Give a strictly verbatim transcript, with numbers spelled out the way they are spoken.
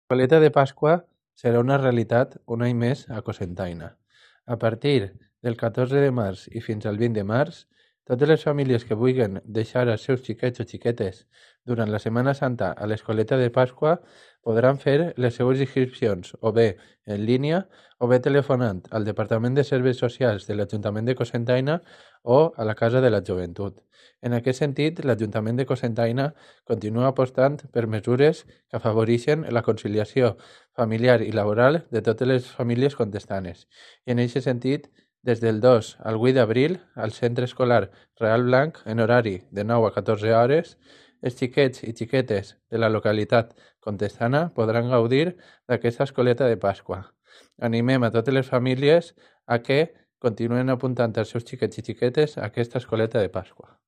L'escoleta de Pasqua serà una realitat un any més a Cocentaina. A partir del catorze de març i fins al vint de març, totes les famílies que vulguin deixar els seus xiquets o xiquetes durant la Setmana Santa a l'escoleta de Pasqua podran fer les seues inscripcions o bé en línia o bé telefonant al Departament de Serveis Socials de l'Ajuntament de Cocentaina o a la Casa de la Joventut. En aquest sentit, l'Ajuntament de Cocentaina continua apostant per mesures que afavoreixen la conciliació familiar i laboral de totes les famílies contestanes. I en aquest sentit, des del dos al vuit d'abril, al Centre Escolar Real Blanc, en horari de nou a catorze hores, els xiquets i xiquetes de la localitat contestana podran gaudir d'aquesta escoleta de Pasqua. Animem a totes les famílies a que continuen apuntant els seus xiquets i xiquetes a aquesta escoleta de Pasqua.